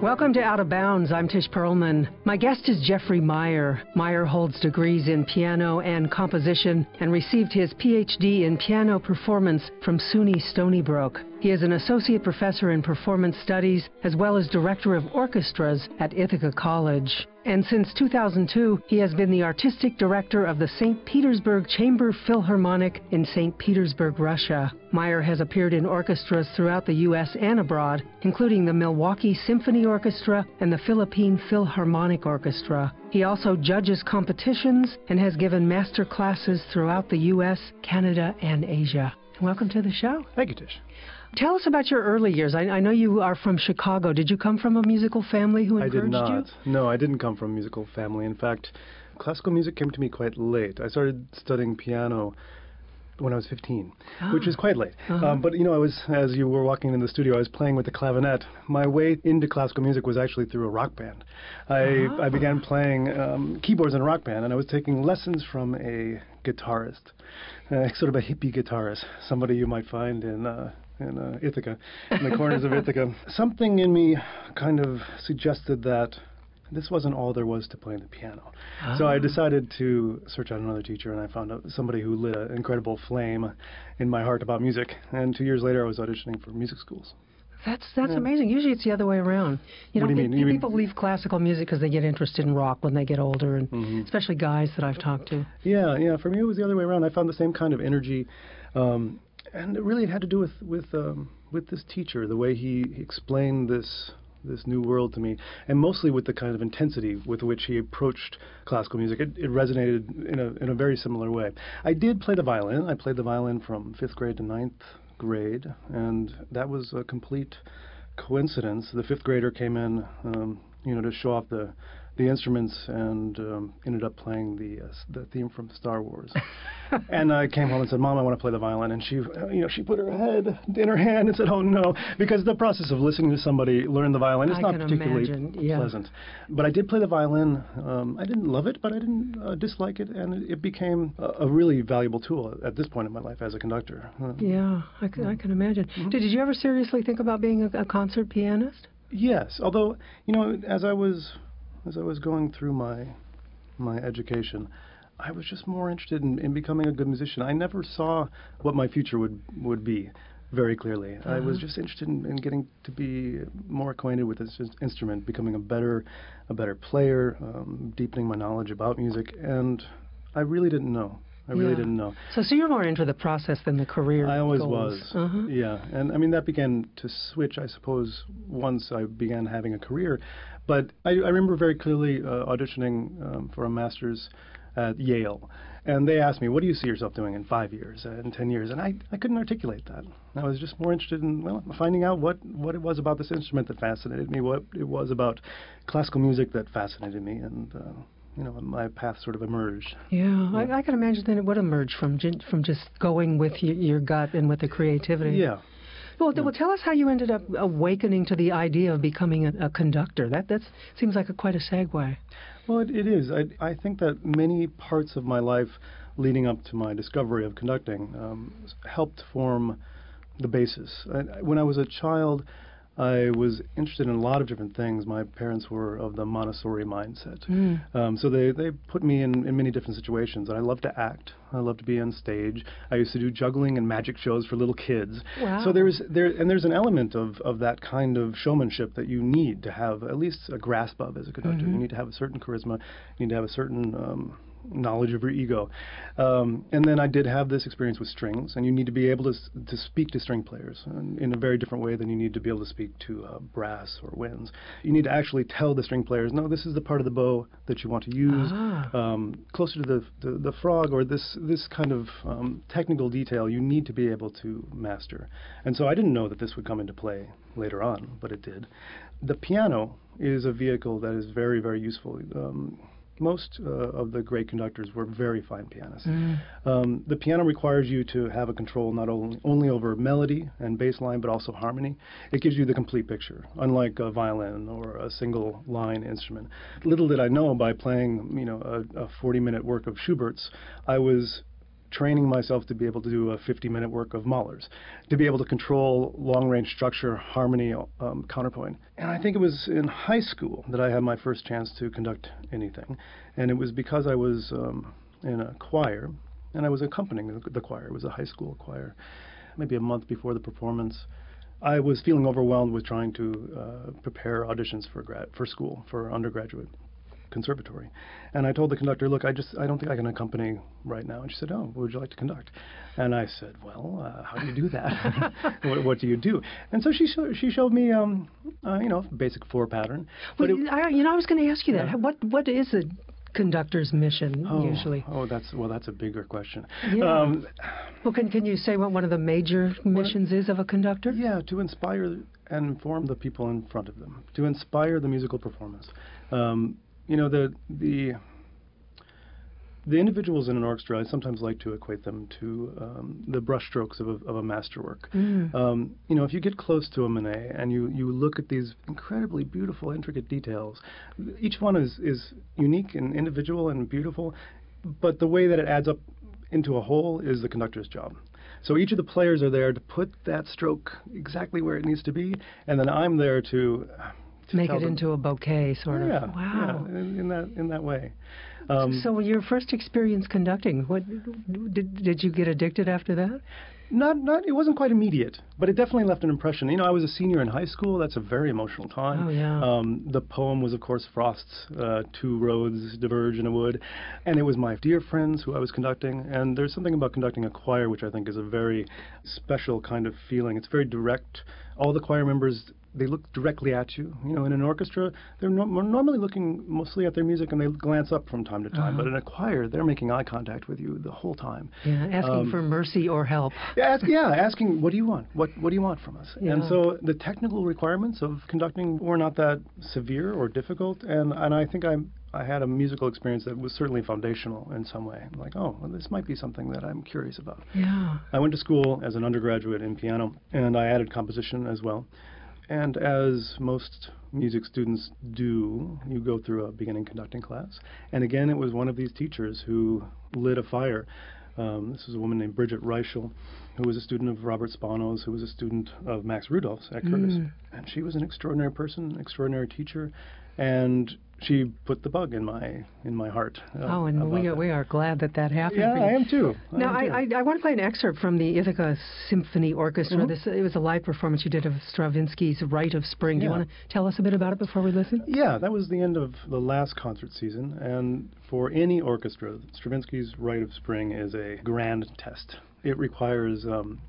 Welcome to Out of Bounds. I'm Tish Perlman. My guest is Jeffrey Meyer. Meyer holds degrees in piano and composition and received his PhD in piano performance from SUNY Stony Brook. He is an associate professor in performance studies as well as director of orchestras at Ithaca College. And since 2002, he has been the artistic director of the St. Petersburg Chamber Philharmonic in St. Petersburg, Russia. Meyer has appeared in orchestras throughout the U.S. and abroad, including the Milwaukee Symphony Orchestra and the Philippine Philharmonic Orchestra. He also judges competitions and has given master classes throughout the U.S., Canada, and Asia. Welcome to the show. Thank you, Tish. Tell us about your early years. I know you are from Chicago. Did you come from a musical family who encouraged you? I did not. No, I didn't come from a musical family. In fact, classical music came to me quite late. I started studying piano when I was 15, which is quite late. But, you know, as you were walking in the studio, I was playing with the clavinet. My way into classical music was actually through a rock band. I began playing keyboards in a rock band, and I was taking lessons from a guitarist, sort of a hippie guitarist, somebody you might find in Ithaca, in the corners of Ithaca. Something in me kind of suggested that this wasn't all there was to playing the piano. So I decided to search out another teacher, and I found out somebody who lit an incredible flame in my heart about music. And 2 years later, I was auditioning for music schools. That's amazing. Usually it's the other way around. What do you mean? People leave classical music because they get interested in rock when they get older, and especially guys that I've talked to. Yeah. For me, it was the other way around. I found the same kind of energy. And it really had to do with this teacher, the way he explained this new world to me, and mostly with the kind of intensity with which he approached classical music. It resonated in a very similar way. I did play the violin. I played the violin from 5th grade to 9th grade, and that was a complete coincidence. The 5th grader came in, to show off the instruments, and ended up playing the theme from Star Wars. And I came home and said, "Mom, I want to play the violin." And she put her head in her hand and said, "Oh no," because the process of listening to somebody learn the violin is not particularly pleasant. But I did play the violin. I didn't love it, but I didn't dislike it, and it became a really valuable tool at this point in my life as a conductor. I can imagine. Did you ever seriously think about being a concert pianist? Yes, although as I was going through my education, I was just more interested in becoming a good musician. I never saw what my future would be very clearly. I was just interested in getting to be more acquainted with this instrument, becoming a better player, deepening my knowledge about music, and I really didn't know. I really didn't know. So you're more into the process than the career I always goals. was. Yeah. And I mean, that began to switch, I suppose, once I began having a career. But I remember very clearly auditioning for a master's at Yale. And they asked me, "What do you see yourself doing in 5 years, in 10 years?" And I couldn't articulate that. I was just more interested in, finding out what it was about this instrument that fascinated me, what it was about classical music that fascinated me. And my path sort of emerged. Yeah. I can imagine that it would emerge from just going with your gut and with the creativity. Yeah. Well, tell us how you ended up awakening to the idea of becoming a conductor. That seems like quite a segue. Well, it is. I think that many parts of my life leading up to my discovery of conducting helped form the basis. When I was a child, I was interested in a lot of different things. My parents were of the Montessori mindset. So they put me in many different situations. And I love to act. I love to be on stage. I used to do juggling and magic shows for little kids. Wow. So there's an element of that kind of showmanship that you need to have at least a grasp of as a conductor. You need to have a certain charisma. You need to have a certain knowledge of your ego. And then I did have this experience with strings, and you need to be able to speak to string players in a very different way than you need to be able to speak to brass or winds. You need to actually tell the string players, no, this is the part of the bow that you want to use, closer to the frog, or this kind of technical detail you need to be able to master. And so I didn't know that this would come into play later on, but it did. The piano is a vehicle that is very, very useful. Most of the great conductors were very fine pianists. The piano requires you to have a control not only over melody and bass line, but also harmony. It gives you the complete picture, unlike a violin or a single line instrument. Little did I know, by playing a 40-minute work of Schubert's, I was training myself to be able to do a 50-minute work of Mahler's, to be able to control long-range structure, harmony, counterpoint. And I think it was in high school that I had my first chance to conduct anything. And it was because I was in a choir, and I was accompanying the choir. It was a high school choir. Maybe a month before the performance, I was feeling overwhelmed with trying to prepare auditions for school, for undergraduate conservatory. And I told the conductor, look, I don't think I can accompany right now. And she said, oh, would you like to conduct? And I said, well, how do you do that? what do you do? And so she showed me, basic 4 pattern. Well, I was going to ask you that. What is a conductor's mission usually? That's a bigger question. Yeah. Well, can you say what one of the major missions is of a conductor? Yeah, to inspire and inform the people in front of them, to inspire the musical performance. The individuals in an orchestra, I sometimes like to equate them to the brushstrokes of a masterwork. If you get close to a Manet and you look at these incredibly beautiful, intricate details, each one is unique and individual and beautiful, but the way that it adds up into a whole is the conductor's job. So each of the players are there to put that stroke exactly where it needs to be, and then I'm there to make it into a bouquet, sort of. Yeah, wow. Yeah, in that way. So your first experience conducting, what did you get addicted after that? Not. It wasn't quite immediate, but it definitely left an impression. I was a senior in high school. That's a very emotional time. Oh yeah. The poem was, of course, Frost's "Two roads diverge in a wood," and it was my dear friends who I was conducting. And there's something about conducting a choir which I think is a very special kind of feeling. It's very direct. All the choir members, they look directly at you. In an orchestra, they're normally looking mostly at their music and they glance up from time to time. But in a choir, they're making eye contact with you the whole time. Yeah, asking for mercy or help. Asking, what do you want? What do you want from us? Yeah. And so the technical requirements of conducting were not that severe or difficult. And I think I had a musical experience that was certainly foundational in some way. I'm like, this might be something that I'm curious about. Yeah. I went to school as an undergraduate in piano, and I added composition as well. And as most music students do, you go through a beginning conducting class. And again, it was one of these teachers who lit a fire. This was a woman named Bridget Reichel, who was a student of Robert Spanos, who was a student of Max Rudolph's at Curtis. And she was an extraordinary person, an extraordinary teacher. And she put the bug in my heart. And we are glad that happened. Yeah, I am too. Now, I want to play an excerpt from the Ithaca Symphony Orchestra. It was a live performance you did of Stravinsky's Rite of Spring. Do you want to tell us a bit about it before we listen? Yeah, that was the end of the last concert season. And for any orchestra, Stravinsky's Rite of Spring is a grand test. It requires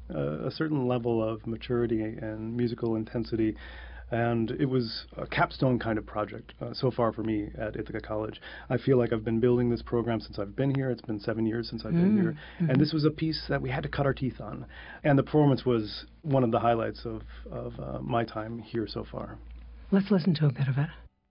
a certain level of maturity and musical intensity. And it was a capstone kind of project so far for me at Ithaca College. I feel like I've been building this program since I've been here. It's been 7 years since I've been here. And this was a piece that we had to cut our teeth on. And the performance was one of the highlights of my time here so far. Let's listen to a bit of it.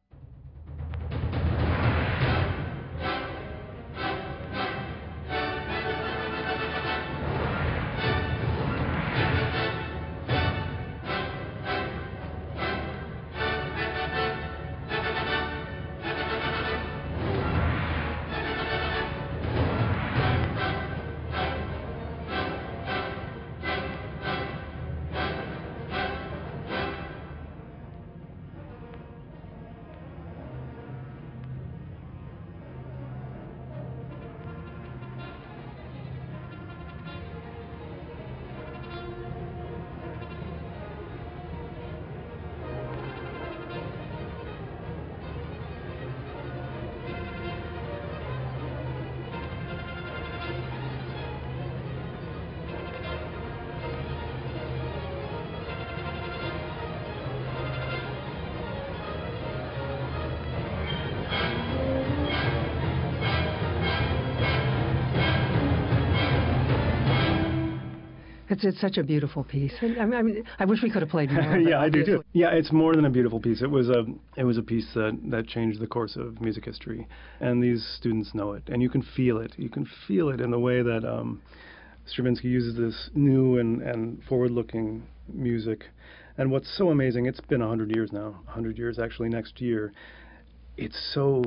It's such a beautiful piece. I wish we could have played more. Yeah, I do too. Yeah, it's more than a beautiful piece. It was a piece that changed the course of music history, and these students know it, and you can feel it. You can feel it in the way that Stravinsky uses this new and forward-looking music. And what's so amazing, it's been 100 years now, 100 years actually next year. It's so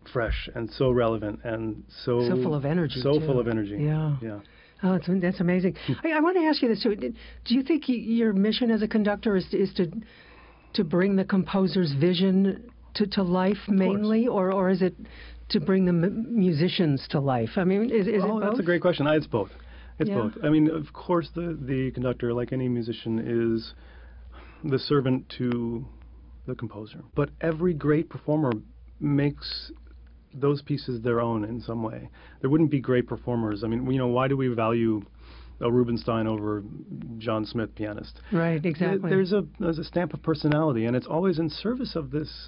fresh and so relevant and so full of energy. So too. full of energy. Yeah. Yeah. Oh, that's amazing. I want to ask you this too. Do you think your mission as a conductor is to bring the composer's vision to life mainly, or is it to bring the musicians to life? I mean, is it both? That's a great question. It's both. It's Yeah. both. I mean, of course, the conductor, like any musician, is the servant to the composer. But every great performer makes those pieces their own in some way. There wouldn't be great performers. I mean, why do we value a Rubinstein over John Smith, pianist? Right, exactly. There's a stamp of personality, and it's always in service of this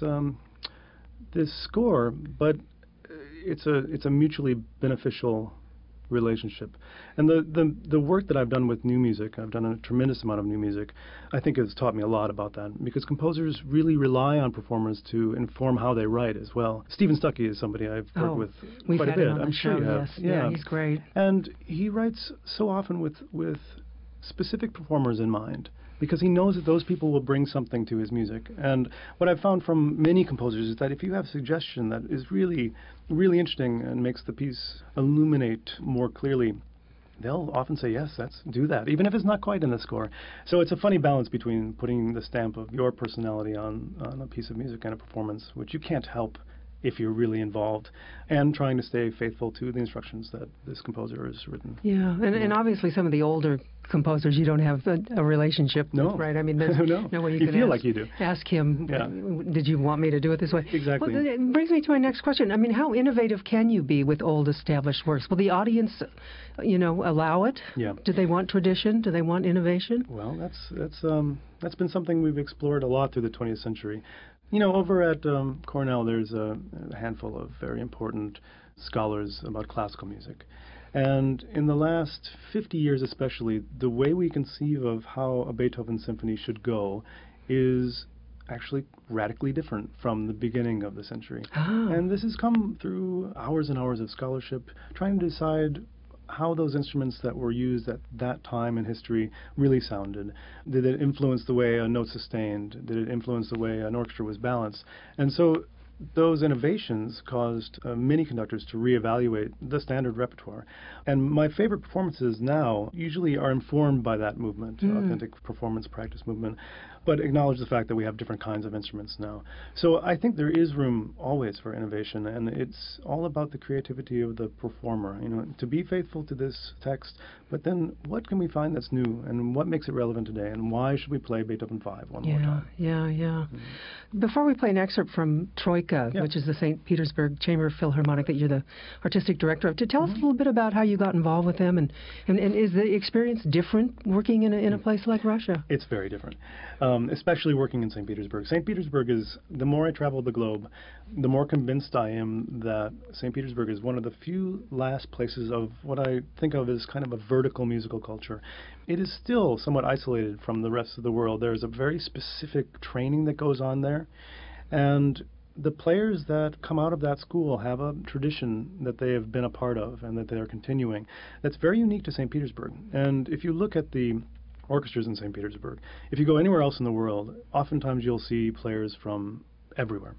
score, but it's a mutually beneficial relationship. And the work that I've done with new music, I've done a tremendous amount of new music, I think has taught me a lot about that, because composers really rely on performers to inform how they write as well. Stephen Stuckey is somebody I've worked with we've quite a had bit. him on I'm the sure show, you have. yes. Yeah, he's great. And he writes so often with specific performers in mind, because he knows that those people will bring something to his music. And what I've found from many composers is that if you have a suggestion that is really, really interesting and makes the piece illuminate more clearly, they'll often say, yes, let's do that, even if it's not quite in the score. So it's a funny balance between putting the stamp of your personality on a piece of music and a performance, which you can't help if you're really involved, and trying to stay faithful to the instructions that this composer has written. Yeah, and obviously some of the older composers you don't have a relationship with, right? I mean, there's no way you can like you do. Ask him, did you want me to do it this way? Exactly. Well, it brings me to my next question. I mean, how innovative can you be with old established works? Will the audience, allow it? Yeah. Do they want tradition? Do they want innovation? Well, that's been something we've explored a lot through the 20th century. Over at Cornell, there's a handful of very important scholars about classical music. And in the last 50 years especially, the way we conceive of how a Beethoven symphony should go is actually radically different from the beginning of the century. Oh. And this has come through hours and hours of scholarship, trying to decide how those instruments that were used at that time in history really sounded. Did it influence the way a note sustained? Did it influence the way an orchestra was balanced? And so those innovations caused many conductors to reevaluate the standard repertoire. And my favorite performances now usually are informed by that movement, authentic performance practice movement, but acknowledge the fact that we have different kinds of instruments now. So I think there is room always for innovation, and it's all about the creativity of the performer, to be faithful to this text, but then what can we find that's new, and what makes it relevant today, and why should we play Beethoven 5 one more time? Yeah. Before we play an excerpt from Troika, which is the St. Petersburg Chamber Philharmonic that you're the artistic director of, to tell us a little bit about how you got involved with them, and is the experience different working in a place like Russia? It's very different, especially working in St. Petersburg. St. Petersburg is, the more I travel the globe, the more convinced I am that St. Petersburg is one of the few last places of what I think of as kind of a vertical musical culture. It is still somewhat isolated from the rest of the world. There's a very specific training that goes on there, and the players that come out of that school have a tradition that they have been a part of and that they are continuing that's very unique to St. Petersburg. And if you look at the orchestras in St. Petersburg, if you go anywhere else in the world, oftentimes you'll see players from everywhere.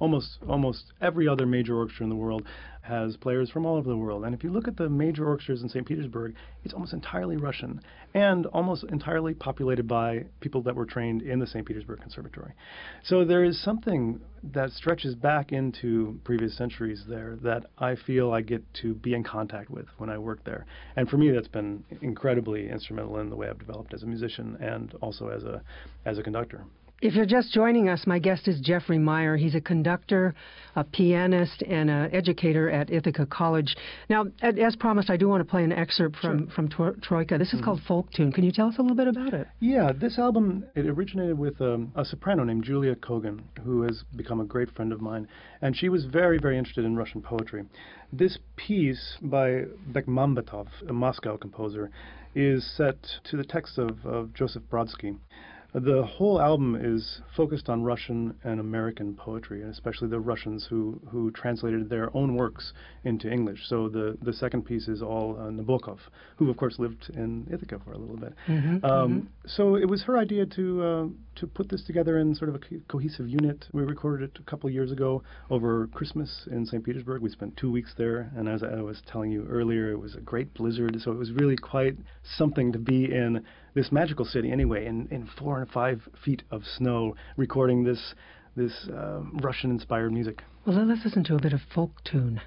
Almost every other major orchestra in the world has players from all over the world. And if you look at the major orchestras in St. Petersburg, it's almost entirely Russian and almost entirely populated by people that were trained in the St. Petersburg Conservatory. So there is something that stretches back into previous centuries there that I feel I get to be in contact with when I work there. And for me, that's been incredibly instrumental in the way I've developed as a musician and also as a conductor. If you're just joining us, my guest is Jeffrey Meyer. He's a conductor, a pianist, and an educator at Ithaca College. Now, as promised, I do want to play an excerpt from Troika. This is called Folk Tune. Can you tell us a little bit about it? Yeah, this album, it originated with a soprano named Julia Kogan, who has become a great friend of mine, and she was very, very interested in Russian poetry. This piece by Bekmambetov, a Moscow composer, is set to the text of Joseph Brodsky. The whole album is focused on Russian and American poetry, and especially the Russians who translated their own works into English. So the second piece is all Nabokov, who of course lived in Ithaca for a little bit. So it was her idea to put this together in sort of a cohesive unit. We recorded it a couple of years ago over Christmas in St. Petersburg. We spent 2 weeks there, and as I was telling you earlier, it was a great blizzard, so it was really quite something to be in this magical city anyway, in 4 and 5 feet of snow, recording this Russian-inspired music. Well, let's listen to a bit of folk tune.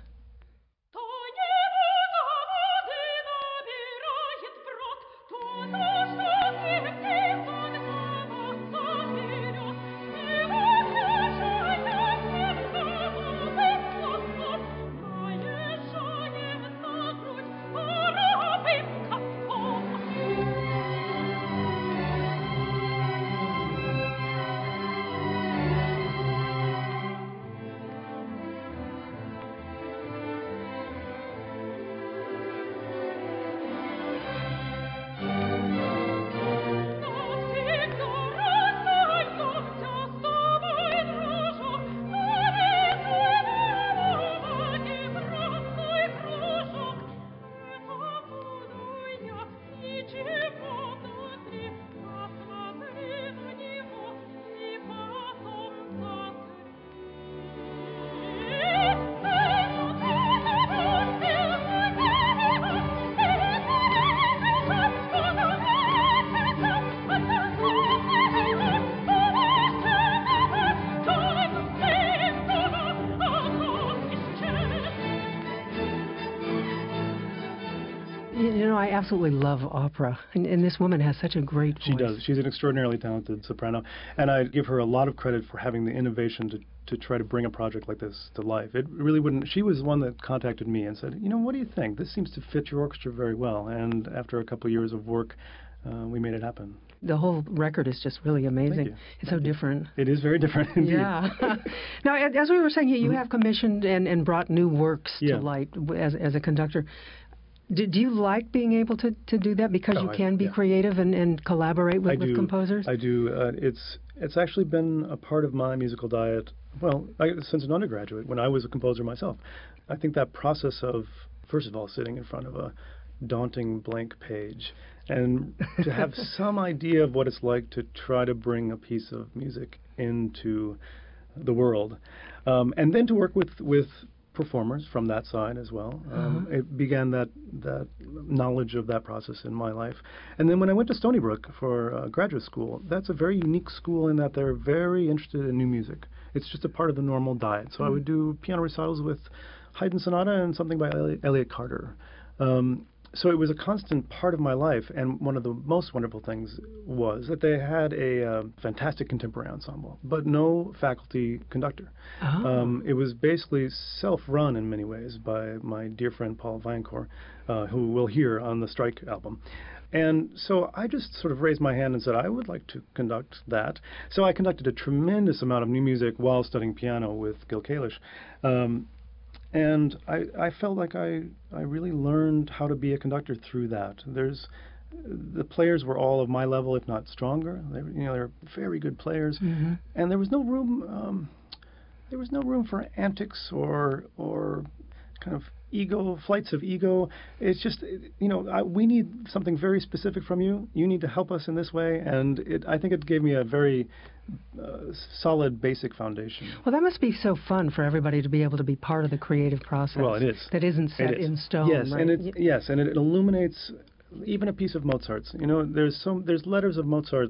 You know, I absolutely love opera, and this woman has such a great voice. She does. She's an extraordinarily talented soprano, and I give her a lot of credit for having the innovation to try to bring a project like this to life. It really wouldn't. She was the one that contacted me and said, you know, what do you think? This seems to fit your orchestra very well. And after a couple of years of work, we made it happen. The whole record is just really amazing. It's so different. It is very different indeed. Yeah. Now, as we were saying, you have commissioned and brought new works to light as a conductor. Do you like being able to do that because you can be creative and collaborate with composers? I do. It's actually been a part of my musical diet, well, since an undergraduate, when I was a composer myself. I think that process of, first of all, sitting in front of a daunting blank page and to have some idea of what it's like to try to bring a piece of music into the world, and then to work with performers from that side as well. It began that knowledge of that process in my life. And then when I went to Stony Brook for graduate school, that's a very unique school in that they're very interested in new music. It's just a part of the normal diet. So I would do piano recitals with Haydn Sonata and something by Elliott Carter. So it was a constant part of my life, and one of the most wonderful things was that they had a fantastic contemporary ensemble, but no faculty conductor. It was basically self-run in many ways by my dear friend Paul Viancourt, who we'll hear on the Strike album. And so I just sort of raised my hand and said, I would like to conduct that. So I conducted a tremendous amount of new music while studying piano with Gil Kalish. And I felt like I really learned how to be a conductor through that. The players were all of my level, if not stronger. They're very good players, and there was no room. There was no room for antics or kind of flights of ego. It's just, we need something very specific from you. You need to help us in this way, and I think it gave me a very solid basic foundation. Well, that must be so fun for everybody to be able to be part of the creative process. Well, it is. That isn't set in stone. Yes, right? and it illuminates even a piece of Mozart's. There's letters of Mozart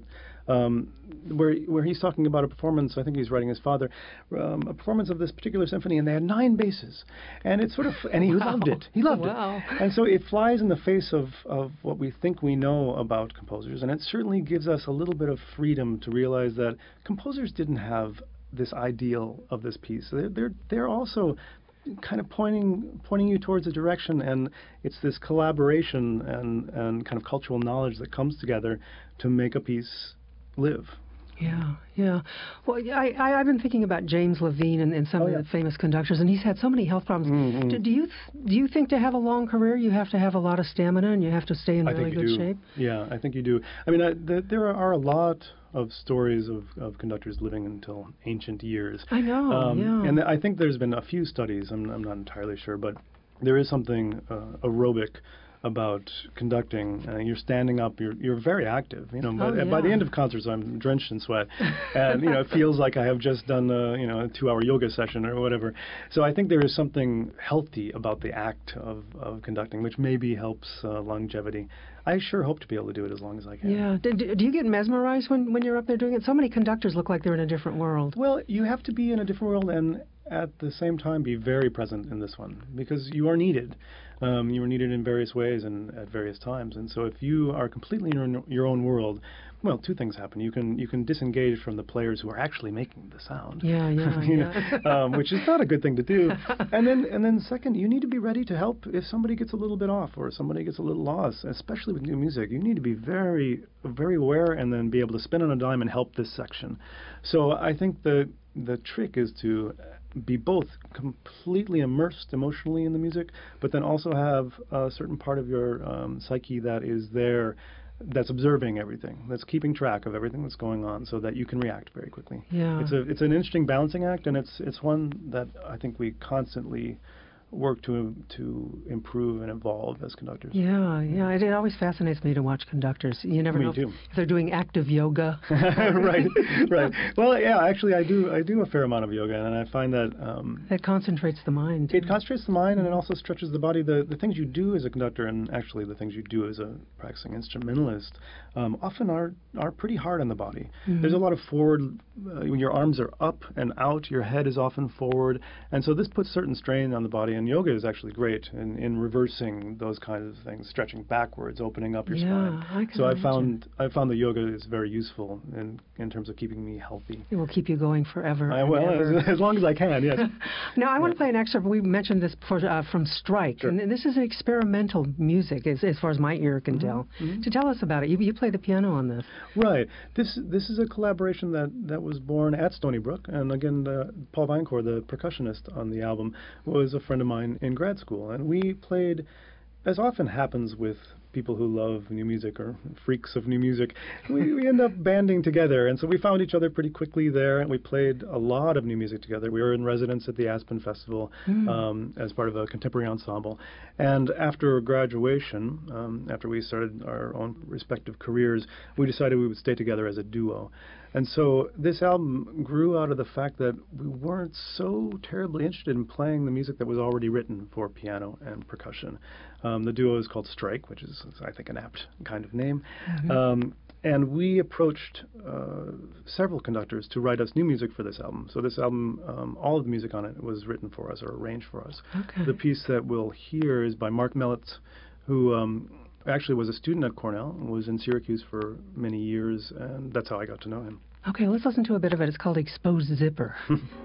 where he's talking about a performance. I think he's writing his father a performance of this particular symphony, and they had 9 basses, and it's sort of and he loved it. He loved it, and so it flies in the face of what we think we know about composers, and it certainly gives us a little bit of freedom to realize that composers didn't have this ideal of this piece. They're also kind of pointing you towards a direction, and it's this collaboration and kind of cultural knowledge that comes together to make a piece live. Yeah. Well, I've been thinking about James Levine and some of the famous conductors, and he's had so many health problems. Do you think to have a long career you have to have a lot of stamina and you have to stay in really good shape? Yeah, I think you do. I mean, there are a lot of stories of conductors living until ancient years. I know, yeah. And I think there's been a few studies, I'm not entirely sure, but there is something aerobic about conducting. You're standing up, you're very active, but by the end of concerts I'm drenched in sweat, and it feels like I have just done a 2-hour yoga session or whatever. So I think there is something healthy about the act of conducting, which maybe helps longevity. I sure hope to be able to do it as long as I can. Yeah. Do you get mesmerized when you're up there doing it? So many conductors look like they're in a different world. Well, you have to be in a different world and at the same time be very present in this one, because you are needed. You are needed in various ways and at various times. And so if you are completely in your own world, well, two things happen. You can disengage from the players who are actually making the sound. Yeah. Which is not a good thing to do. And then second, you need to be ready to help if somebody gets a little bit off or somebody gets a little lost, especially with new music. You need to be very, very aware and then be able to spin on a dime and help this section. So I think the trick is to be both completely immersed emotionally in the music, but then also have a certain part of your psyche that is there, that's observing everything, that's keeping track of everything that's going on, so that you can react very quickly. Yeah. It's an interesting balancing act, and it's one that I think we constantly work to improve and evolve as conductors. Yeah. It always fascinates me to watch conductors. You never know too. if they're doing active yoga. Right. Well, yeah, actually, I do a fair amount of yoga, and I find that it concentrates the mind. It concentrates the mind, and it also stretches the body. The things you do as a conductor, and actually the things you do as a practicing instrumentalist, often are pretty hard on the body. Mm-hmm. There's a lot of forward. When your arms are up and out, your head is often forward, and so this puts certain strain on the body. And yoga is actually great in reversing those kinds of things, stretching backwards, opening up your spine. So I found that yoga is very useful in terms of keeping me healthy. It will keep you going forever. As long as I can, yes. Now I want to play an excerpt. We mentioned this before, from Strike, sure. And this is experimental music, as far as my ear can tell. Mm-hmm. To tell us about it, you play the piano on this. Right. This is a collaboration that was born at Stony Brook, and again, Paul Vinecore, the percussionist on the album, was a friend of mine in grad school, and we played, as often happens with people who love new music or freaks of new music, we end up banding together, and so we found each other pretty quickly there, and we played a lot of new music together. We were in residence at the Aspen Festival as part of a contemporary ensemble, and after graduation, after we started our own respective careers, we decided we would stay together as a duo. And so this album grew out of the fact that we weren't so terribly interested in playing the music that was already written for piano and percussion. The duo is called Strike, which is, I think, an apt kind of name. Mm-hmm. And we approached several conductors to write us new music for this album. So this album, all of the music on it was written for us or arranged for us. Okay. The piece that we'll hear is by Mark Mellitz, who actually was a student at Cornell, was in Syracuse for many years, and that's how I got to know him. Okay, let's listen to a bit of it. It's called Exposed Zipper.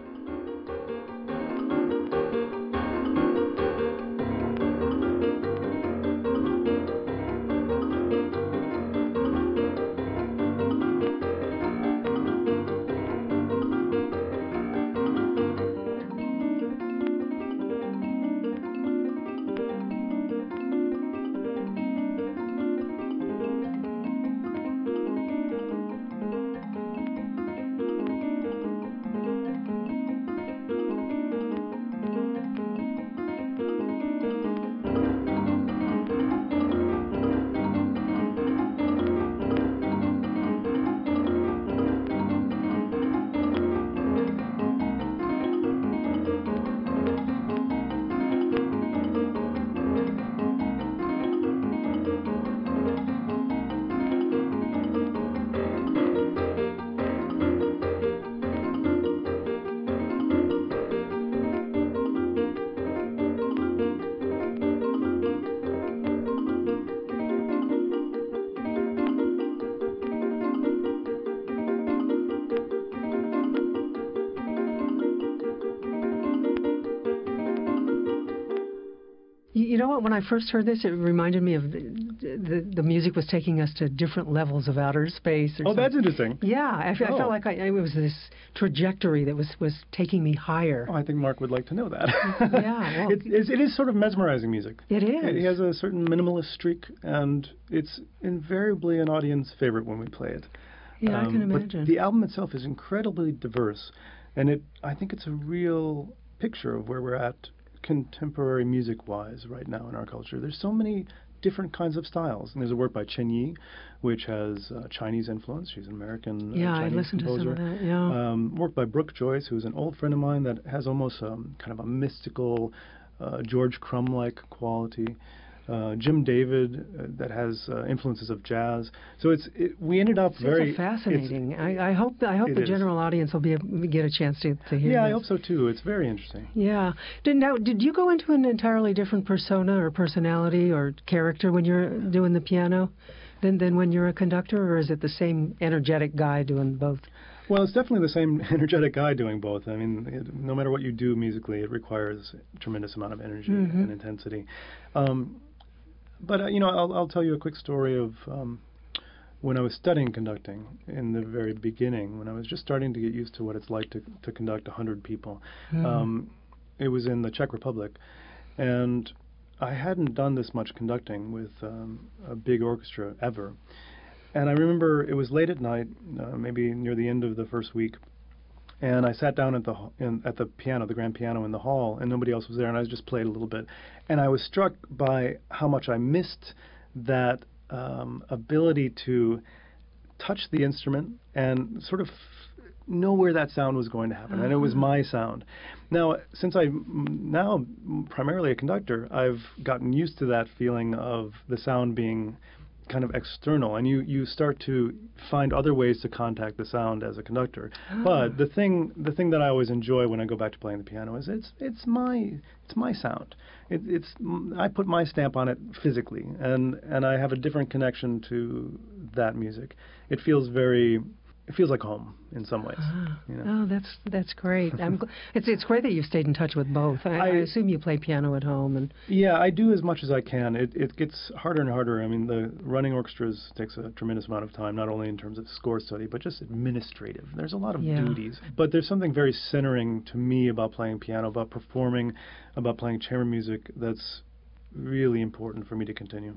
You know what? When I first heard this, it reminded me of the music was taking us to different levels of outer space. Or that's interesting. Yeah, I felt like it was this trajectory that was taking me higher. Oh, I think Mark would like to know that. Yeah, well, it is sort of mesmerizing music. It is. It has a certain minimalist streak, and it's invariably an audience favorite when we play it. Yeah, I can imagine. But the album itself is incredibly diverse, and I think it's a real picture of where we're at contemporary music-wise right now in our culture. There's so many different kinds of styles. And there's a work by Chen Yi, which has Chinese influence. She's an American yeah, Chinese I listened composer. to some of that, yeah. Work by Brooke Joyce, who's an old friend of mine that has almost kind of a mystical George Crumb-like quality. Jim David, that has influences of jazz. So we ended up very fascinating. I hope the general audience will be able to get a chance to hear. Yeah, this. I hope so too. It's very interesting. Yeah. Did you go into an entirely different persona or personality or character when you're doing the piano than when you're a conductor, or is it the same energetic guy doing both? Well, it's definitely the same energetic guy doing both. I mean, no matter what you do musically, it requires a tremendous amount of energy and intensity. But I'll tell you a quick story of when I was studying conducting in the very beginning, when I was just starting to get used to what it's like to conduct 100 people. It was in the Czech Republic, and I hadn't done this much conducting with a big orchestra ever. And I remember it was late at night, maybe near the end of the first week, and I sat down at the piano, the grand piano in the hall, and nobody else was there, and I just played a little bit. And I was struck by how much I missed that ability to touch the instrument and sort of know where that sound was going to happen, and it was my sound. Now, since I'm now primarily a conductor, I've gotten used to that feeling of the sound being kind of external, and you start to find other ways to contact the sound as a conductor. But the thing that I always enjoy when I go back to playing the piano is it's my sound. I put my stamp on it physically, and I have a different connection to that music. It feels like home in some ways. Oh, that's great. It's great that you've stayed in touch with both. I assume you play piano at home, and yeah, I do as much as I can. It gets harder and harder. I mean, the running orchestras takes a tremendous amount of time, not only in terms of score study, but just administrative. There's a lot of duties. But there's something very centering to me about playing piano, about performing, about playing chamber music that's really important for me to continue.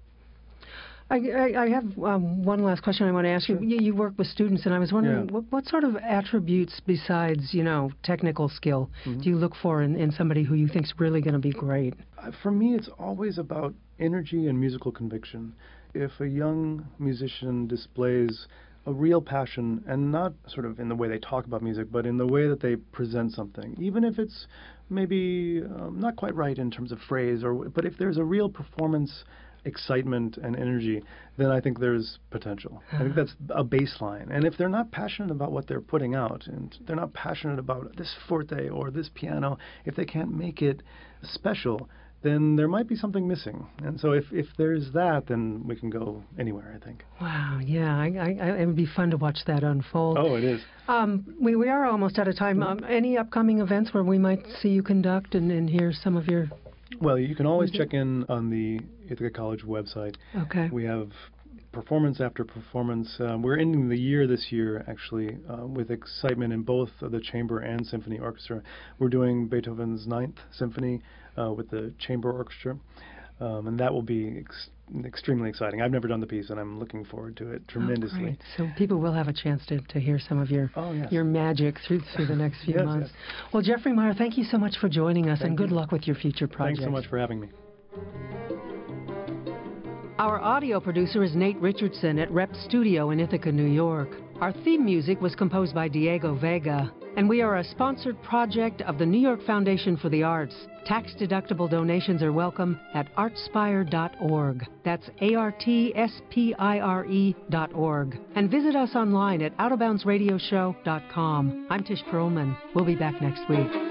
I have one last question I want to ask you. You work with students, and I was wondering what sort of attributes besides, technical skill do you look for in somebody who you think is really going to be great? For me, it's always about energy and musical conviction. If a young musician displays a real passion, and not sort of in the way they talk about music, but in the way that they present something, even if it's maybe not quite right in terms of phrase, but if there's a real performance excitement and energy, then I think there's potential. I think that's a baseline. And if they're not passionate about what they're putting out, and they're not passionate about this forte or this piano, if they can't make it special, then there might be something missing. And so if there's that, then we can go anywhere, I think. Wow, yeah. It would be fun to watch that unfold. Oh, it is. We are almost out of time. Any upcoming events where we might see you conduct and hear some of your... Well, you can always check in on the Ithaca College website. Okay. We have performance after performance. We're ending the year this year, actually, with excitement in both the chamber and symphony orchestra. We're doing Beethoven's Ninth Symphony with the chamber orchestra, and that will be extremely exciting. I've never done the piece, and I'm looking forward to it tremendously. Oh, great. So people will have a chance to hear some of your magic through the next few months. Yes. Well, Jeffrey Meyer, thank you so much for joining us, and good luck with your future projects. Thanks so much for having me. Our audio producer is Nate Richardson at Rep Studio in Ithaca, New York. Our theme music was composed by Diego Vega, and we are a sponsored project of the New York Foundation for the Arts. Tax-deductible donations are welcome at artspire.org. That's ARTSPIRE.org. And visit us online at OutofBoundsRadioshow.com. I'm Tish Perlman. We'll be back next week.